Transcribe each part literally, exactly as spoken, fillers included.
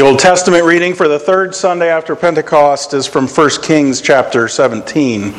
The Old Testament reading for the third Sunday after Pentecost is from First Kings chapter seventeen.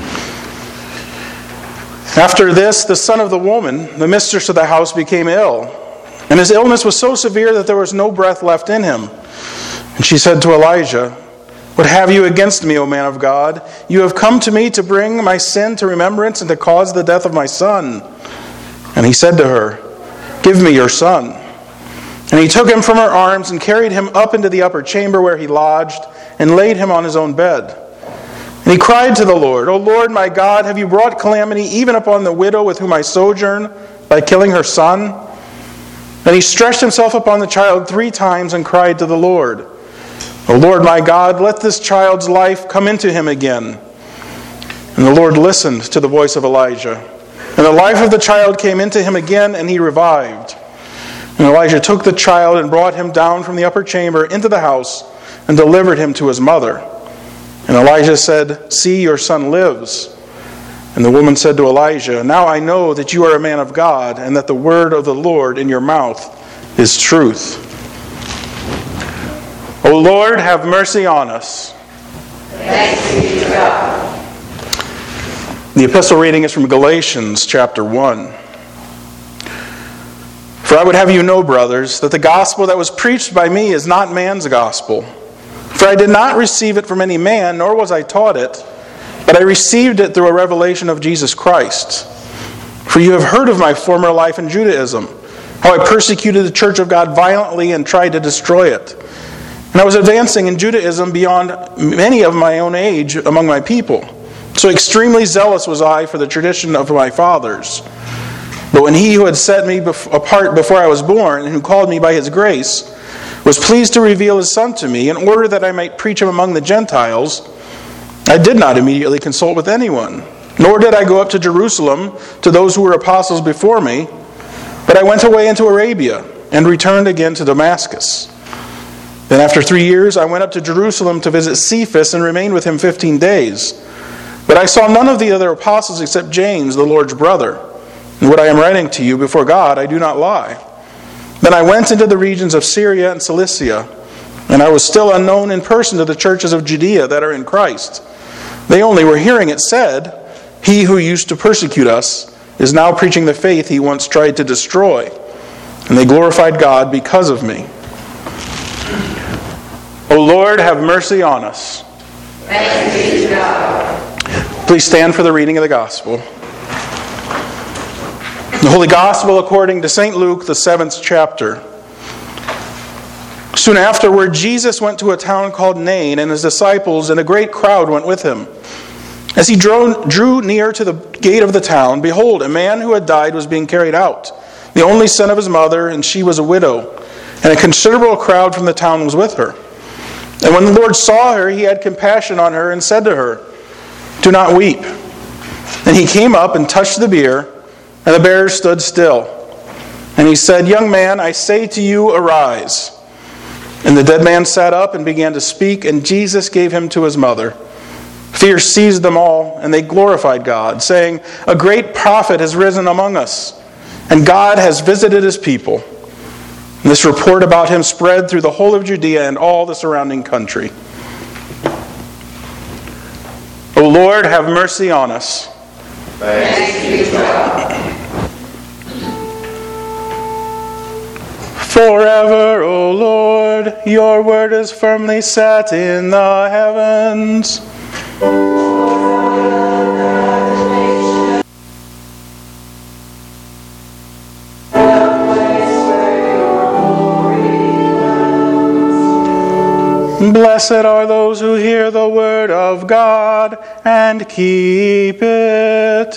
After this, the son of the woman, the mistress of the house, became ill, and his illness was so severe that there was no breath left in him. And she said to Elijah, "What have you against me, O man of God? You have come to me to bring my sin to remembrance and to cause the death of my son." And he said to her, "Give me your son." And he took him from her arms and carried him up into the upper chamber where he lodged and laid him on his own bed. And he cried to the Lord, "O Lord my God, have you brought calamity even upon the widow with whom I sojourn by killing her son?" Then he stretched himself upon the child three times and cried to the Lord, "O Lord my God, let this child's life come into him again." And the Lord listened to the voice of Elijah. And the life of the child came into him again, and he revived. And Elijah took the child and brought him down from the upper chamber into the house and delivered him to his mother. And Elijah said, "See, your son lives." And the woman said to Elijah, "Now I know that you are a man of God, and that the word of the Lord in your mouth is truth." O Lord, have mercy on us. Thanks be to God. The epistle reading is from Galatians chapter one. "For I would have you know, brothers, that the gospel that was preached by me is not man's gospel. For I did not receive it from any man, nor was I taught it, but I received it through a revelation of Jesus Christ. For you have heard of my former life in Judaism, how I persecuted the church of God violently and tried to destroy it. And I was advancing in Judaism beyond many of my own age among my people. So extremely zealous was I for the tradition of my fathers. But when he who had set me apart before I was born, and who called me by his grace, was pleased to reveal his Son to me, in order that I might preach him among the Gentiles, I did not immediately consult with anyone, nor did I go up to Jerusalem to those who were apostles before me, but I went away into Arabia, and returned again to Damascus. Then after three years I went up to Jerusalem to visit Cephas, and remained with him fifteen days. But I saw none of the other apostles except James, the Lord's brother. And what I am writing to you before God, I do not lie. Then I went into the regions of Syria and Cilicia, and I was still unknown in person to the churches of Judea that are in Christ. They only were hearing it said, 'He who used to persecute us is now preaching the faith he once tried to destroy.' And they glorified God because of me. O Lord, have mercy on us." Thanks be to God. Please stand for the reading of the Gospel. The Holy Gospel according to Saint Luke, the seventh chapter. Soon afterward, Jesus went to a town called Nain, and his disciples and a great crowd went with him. As he drew, drew near to the gate of the town, behold, a man who had died was being carried out, the only son of his mother, and she was a widow, and a considerable crowd from the town was with her. And when the Lord saw her, he had compassion on her and said to her, "Do not weep." And he came up and touched the bier, and the bearer stood still. And he said, "Young man, I say to you, arise." And the dead man sat up and began to speak, and Jesus gave him to his mother. Fear seized them all, and they glorified God, saying, "A great prophet has risen among us, and God has visited his people." And this report about him spread through the whole of Judea and all the surrounding country. O Lord, have mercy on us. Thanks be to God. Forever, O Lord, your word is firmly set in the heavens. Blessed are those who hear the word of God and keep it.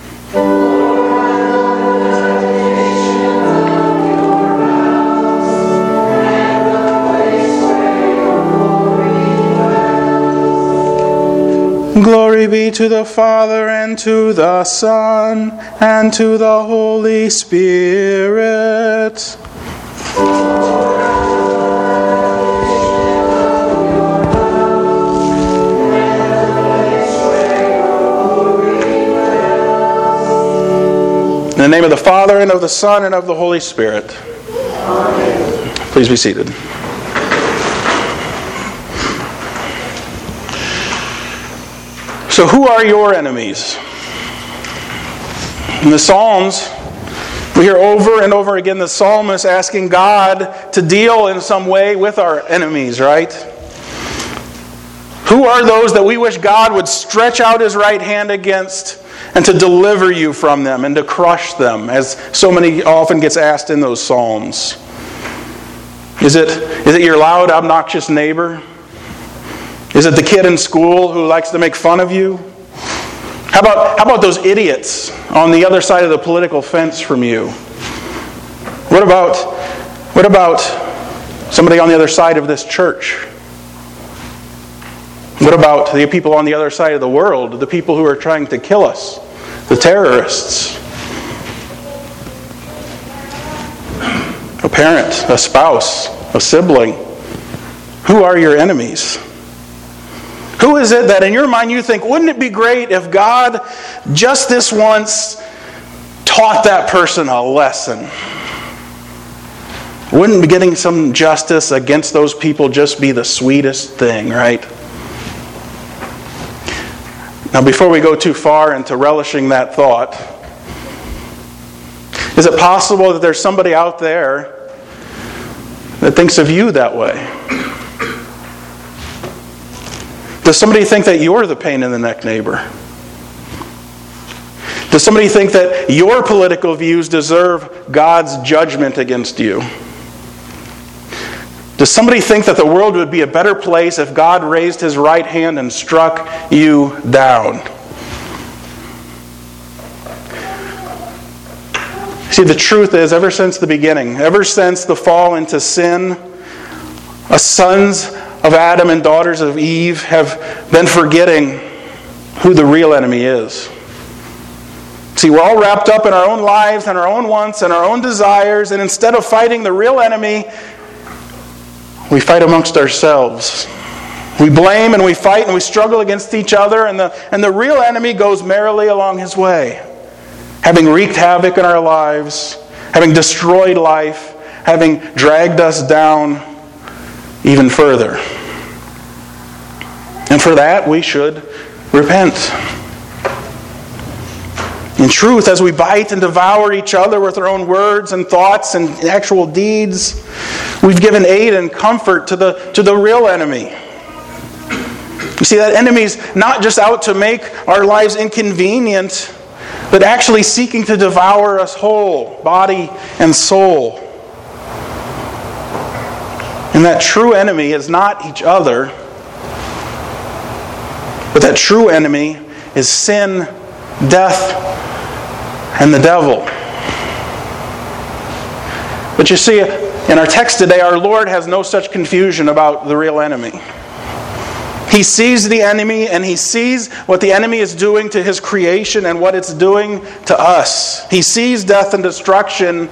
Glory be to the Father, and to the Son, and to the Holy Spirit. In the name of the Father, and of the Son, and of the Holy Spirit. Amen. Please be seated. So who are your enemies? In the Psalms, we hear over and over again the psalmist asking God to deal in some way with our enemies, right? Who are those that we wish God would stretch out His right hand against and to deliver you from them and to crush them, as so many often gets asked in those psalms? Is it, is it your loud, obnoxious neighbor? Is it the kid in school who likes to make fun of you? How about, how about those idiots on the other side of the political fence from you? What about, what about somebody on the other side of this church? What about the people on the other side of the world, the people who are trying to kill us, the terrorists? A parent, a spouse, a sibling. Who are your enemies? Who is it that in your mind you think, wouldn't it be great if God just this once taught that person a lesson? Wouldn't getting some justice against those people just be the sweetest thing, right? Now, before we go too far into relishing that thought, is it possible that there's somebody out there that thinks of you that way? Does somebody think that you're the pain in the neck neighbor? Does somebody think that your political views deserve God's judgment against you? Does somebody think that the world would be a better place if God raised His right hand and struck you down? See, the truth is, ever since the beginning, ever since the fall into sin, us sons of Adam and daughters of Eve have been forgetting who the real enemy is. See, we're all wrapped up in our own lives and our own wants and our own desires, and instead of fighting the real enemy, we fight amongst ourselves. We blame and we fight and we struggle against each other, and the, and the real enemy goes merrily along his way, having wreaked havoc in our lives, having destroyed life, having dragged us down even further. And for that, we should repent. In truth, as we bite and devour each other with our own words and thoughts and actual deeds, we've given aid and comfort to the, to the real enemy. You see, that enemy's not just out to make our lives inconvenient, but actually seeking to devour us whole, body and soul. And that true enemy is not each other, but that true enemy is sin, death, and the devil. But you see, in our text today, our Lord has no such confusion about the real enemy. He sees the enemy, and He sees what the enemy is doing to His creation and what it's doing to us. He sees death and destruction,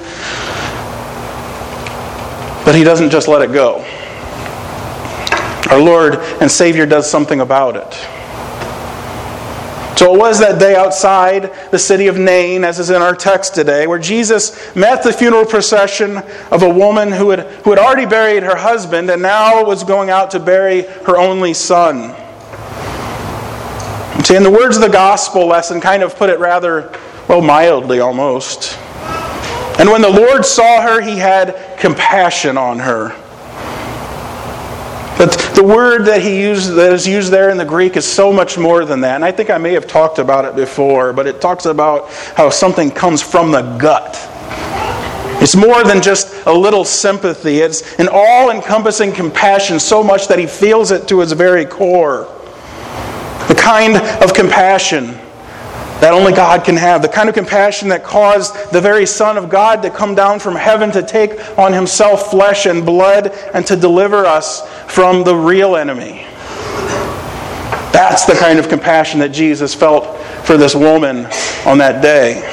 but He doesn't just let it go. Our Lord and Savior does something about it. So it was that day outside the city of Nain, as is in our text today, where Jesus met the funeral procession of a woman who had, who had already buried her husband and now was going out to bury her only son. See, in the words of the gospel lesson, kind of put it rather, well, mildly almost. And when the Lord saw her, He had compassion on her. But the word that he used, that is used there in the Greek, is so much more than that. And I think I may have talked about it before, but it talks about how something comes from the gut. It's more than just a little sympathy. It's an all-encompassing compassion, so much that he feels it to its very core. The kind of compassion that only God can have. The kind of compassion that caused the very Son of God to come down from heaven to take on Himself flesh and blood and to deliver us from the real enemy. That's the kind of compassion that Jesus felt for this woman on that day.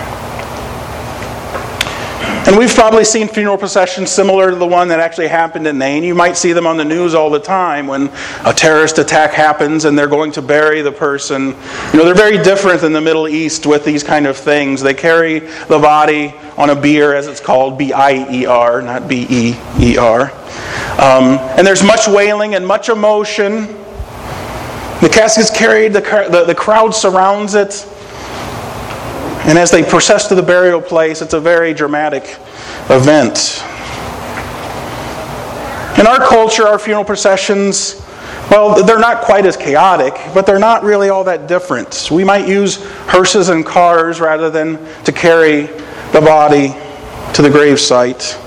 And we've probably seen funeral processions similar to the one that actually happened in Nain. You might see them on the news all the time when a terrorist attack happens and they're going to bury the person. You know, they're very different in the Middle East with these kind of things. They carry the body on a bier, as it's called, B I E R, not B E E R. Um, and there's much wailing and much emotion. The casket's carried, the, the, the crowd surrounds it. And as they process to the burial place, it's a very dramatic event. In our culture, our funeral processions, well, they're not quite as chaotic, but they're not really all that different. We might use hearses and cars rather than to carry the body to the gravesite.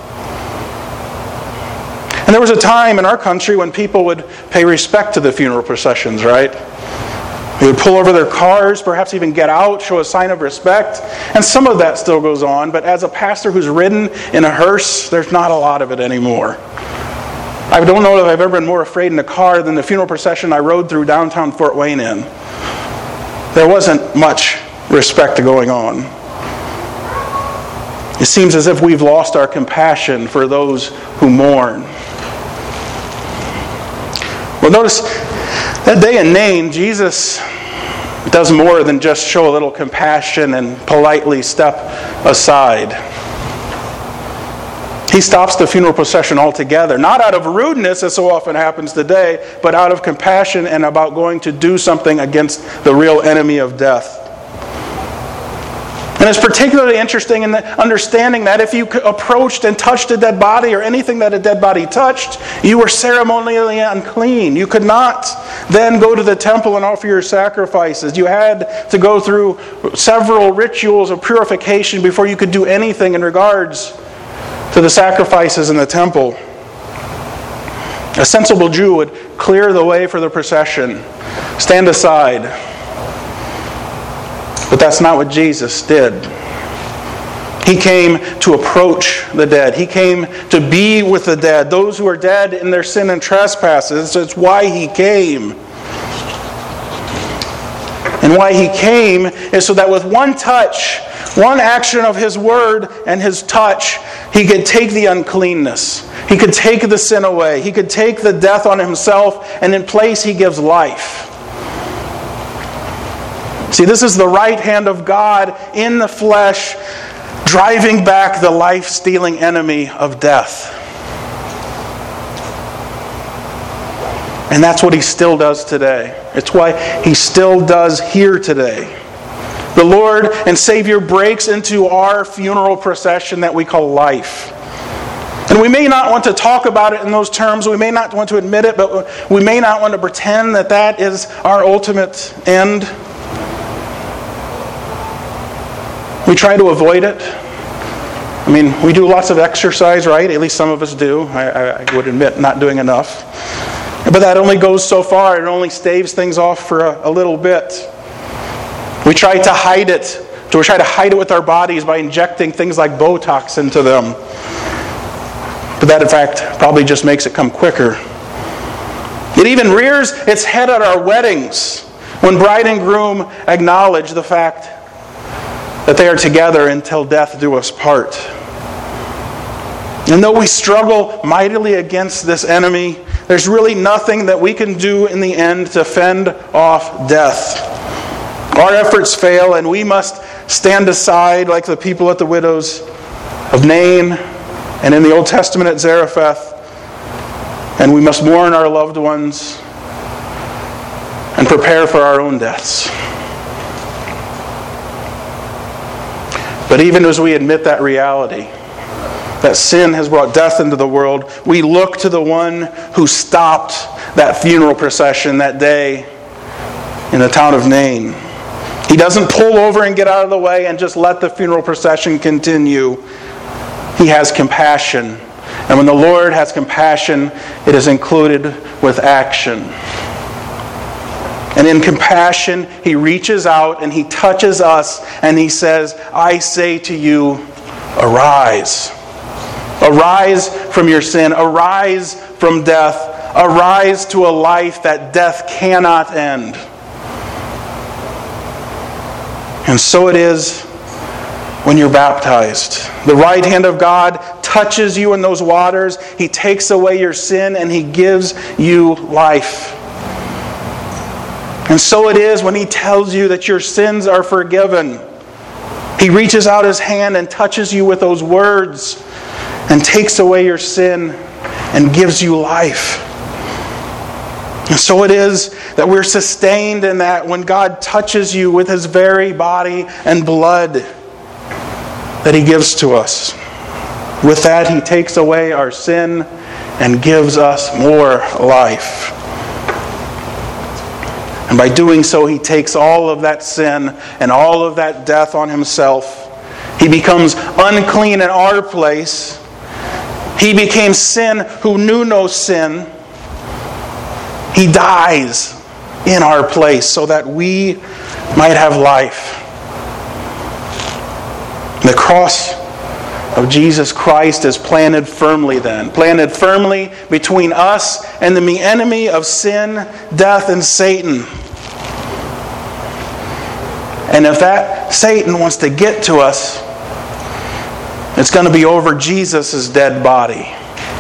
And there was a time in our country when people would pay respect to the funeral processions, right? They would pull over their cars, perhaps even get out, show a sign of respect. And some of that still goes on, but as a pastor who's ridden in a hearse, there's not a lot of it anymore. I don't know if I've ever been more afraid in a car than the funeral procession I rode through downtown Fort Wayne in. There wasn't much respect going on. It seems as if we've lost our compassion for those who mourn. Well, notice that day in Nain, Jesus does more than just show a little compassion and politely step aside. He stops the funeral procession altogether, not out of rudeness, as so often happens today, but out of compassion and about going to do something against the real enemy of death. And it's particularly interesting in the understanding that if you approached and touched a dead body or anything that a dead body touched, you were ceremonially unclean. You could not then go to the temple and offer your sacrifices. You had to go through several rituals of purification before you could do anything in regards to the sacrifices in the temple. A sensible Jew would clear the way for the procession, stand aside. But that's not what Jesus did. He came to approach the dead. He came to be with the dead, those who are dead in their sin and trespasses. That's why He came. And why He came is so that with one touch, one action of His word and His touch, He could take the uncleanness. He could take the sin away. He could take the death on Himself, and in place He gives life. See, this is the right hand of God in the flesh, driving back the life-stealing enemy of death. And that's what He still does today. It's why He still does here today. The Lord and Savior breaks into our funeral procession that we call life. And we may not want to talk about it in those terms. We may not want to admit it, but we may not want to pretend that that is our ultimate end. We try to avoid it. I mean, we do lots of exercise, right? At least some of us do. I, I would admit not doing enough. But that only goes so far. It only staves things off for a, a little bit. We try to hide it. So we try to hide it with our bodies by injecting things like Botox into them. But that, in fact, probably just makes it come quicker. It even rears its head at our weddings when bride and groom acknowledge the fact that they are together until death do us part. And though we struggle mightily against this enemy, there's really nothing that we can do in the end to fend off death. Our efforts fail, and we must stand aside like the people at the widows of Nain and in the Old Testament at Zarephath, and we must mourn our loved ones and prepare for our own deaths. But even as we admit that reality, that sin has brought death into the world, we look to the one who stopped that funeral procession that day in the town of Nain. He doesn't pull over and get out of the way and just let the funeral procession continue. He has compassion. And when the Lord has compassion, it is included with action. And in compassion, He reaches out and He touches us and He says, I say to you, arise. Arise from your sin. Arise from death. Arise to a life that death cannot end. And so it is when you're baptized. The right hand of God touches you in those waters. He takes away your sin and He gives you life. And so it is when He tells you that your sins are forgiven. He reaches out His hand and touches you with those words and takes away your sin and gives you life. And so it is that we're sustained in that when God touches you with His very body and blood that He gives to us. With that, He takes away our sin and gives us more life. And by doing so, He takes all of that sin and all of that death on Himself. He becomes unclean in our place. He became sin who knew no sin. He dies in our place so that we might have life. The cross of Jesus Christ is planted firmly then. Planted firmly between us and the enemy of sin, death, and Satan. And if that Satan wants to get to us, it's going to be over Jesus' dead body.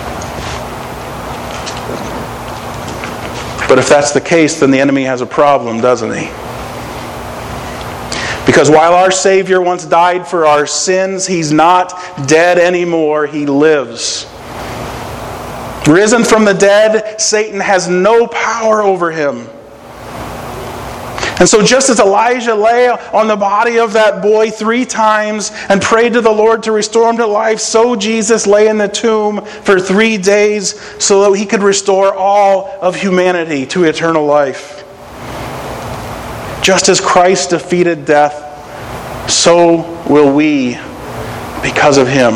But if that's the case, then the enemy has a problem, doesn't he? Because while our Savior once died for our sins, He's not dead anymore. He lives. Risen from the dead, Satan has no power over Him. And so just as Elijah lay on the body of that boy three times and prayed to the Lord to restore him to life, so Jesus lay in the tomb for three days so that He could restore all of humanity to eternal life. Just as Christ defeated death, so will we because of Him.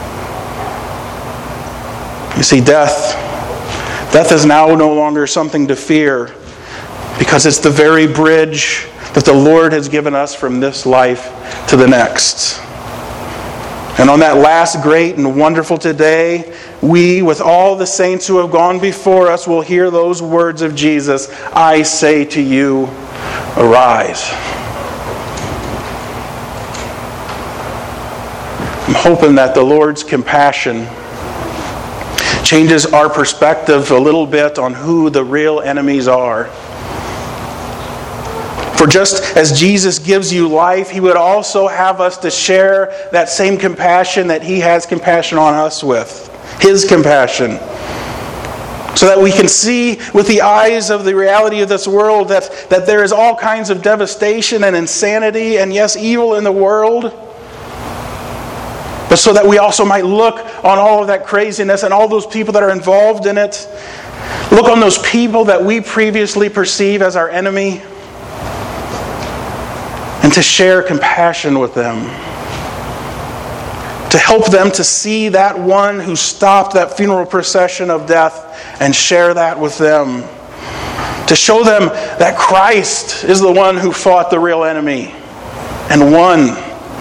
You see, death, death is now no longer something to fear, because it's the very bridge that the Lord has given us from this life to the next. And on that last great and wonderful today, we, with all the saints who have gone before us, will hear those words of Jesus, "I say to you, arise." I'm hoping that the Lord's compassion changes our perspective a little bit on who the real enemies are. For just as Jesus gives you life, He would also have us to share that same compassion that He has compassion on us with. His compassion. So that we can see with the eyes of the reality of this world that, that there is all kinds of devastation and insanity and yes, evil in the world. But so that we also might look on all of that craziness and all those people that are involved in it. Look on those people that we previously perceive as our enemy. And to share compassion with them. To help them to see that one who stopped that funeral procession of death and share that with them. To show them that Christ is the one who fought the real enemy and won.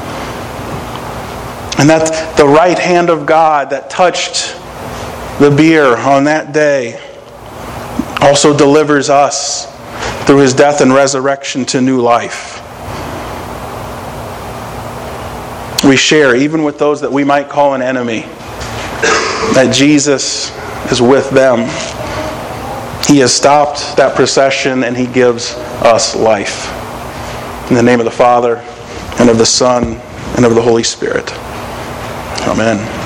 And that the right hand of God that touched the bier on that day also delivers us through His death and resurrection to new life. We share, even with those that we might call an enemy, that Jesus is with them. He has stopped that procession and He gives us life. In the name of the Father, and of the Son, and of the Holy Spirit. Amen.